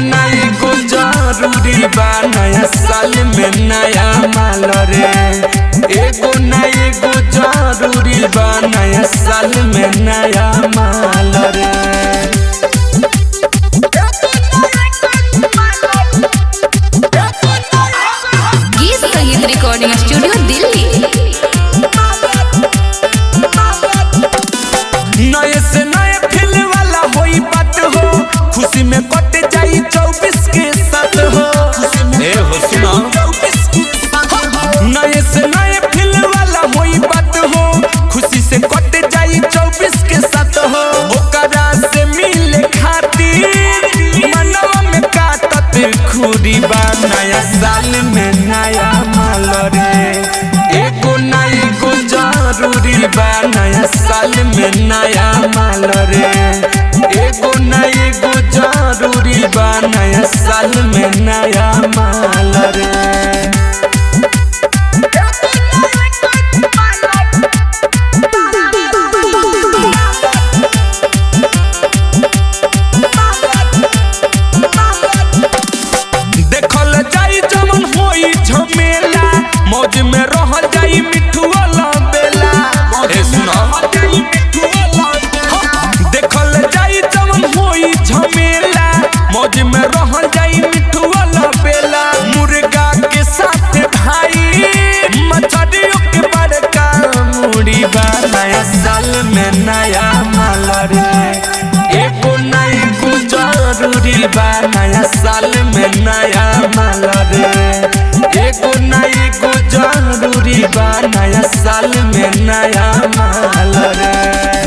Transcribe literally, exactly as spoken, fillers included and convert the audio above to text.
ना एगो जरूरी बा नया साल में नया माल रे। एगो ना एगो जरूरी बा नया साल में नया माल रे। गीत संगीत रिकॉर्डिंग स्टूडियो दिल्ली। नए से नए फील वाला होई बात हो, खुशी में कट जाई चौबीस के साथ हो। ए हो सुना, नए से नए फील वाला होई बात हो, खुशी से कट जाई चौबीस के साथ हो। ओकरा से मिले खातिर मनवा में काटत खुरी बा नया साल में नया माल रे। एगो ना एगो जरूरी बा नया साल में नया माल रे। एगो ना एगो जरूरी बा नया साल में नया माल रे। देखल जाई जमन होई झमेला, मौज में रहल जाई मिठुआ लबेला। ए सुना, देखल जाई जमन होई झमेला, मौज में रहल जाई मिठुआ लबेला। मुर्गा के साथ भाई मछरियों के बड़का मुड़ी बा नया साल में नया माल रे। एगो ना एगो जरूरी बा नया साल में नया माल रे। एगो ना एगो जरूरी बा नया साल में नया माल रे।